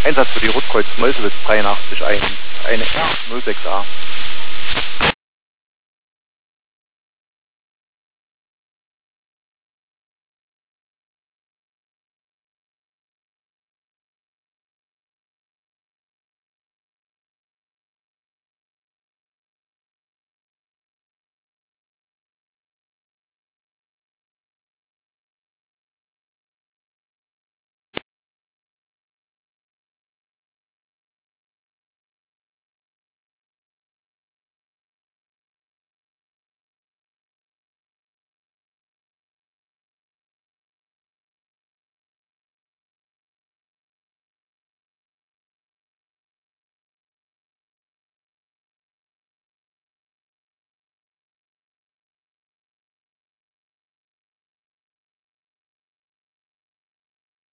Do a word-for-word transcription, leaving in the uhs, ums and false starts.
Einsatz für die Rotkreuz Meuselwitz dreiundachtzig, ein, eine R null sechs A.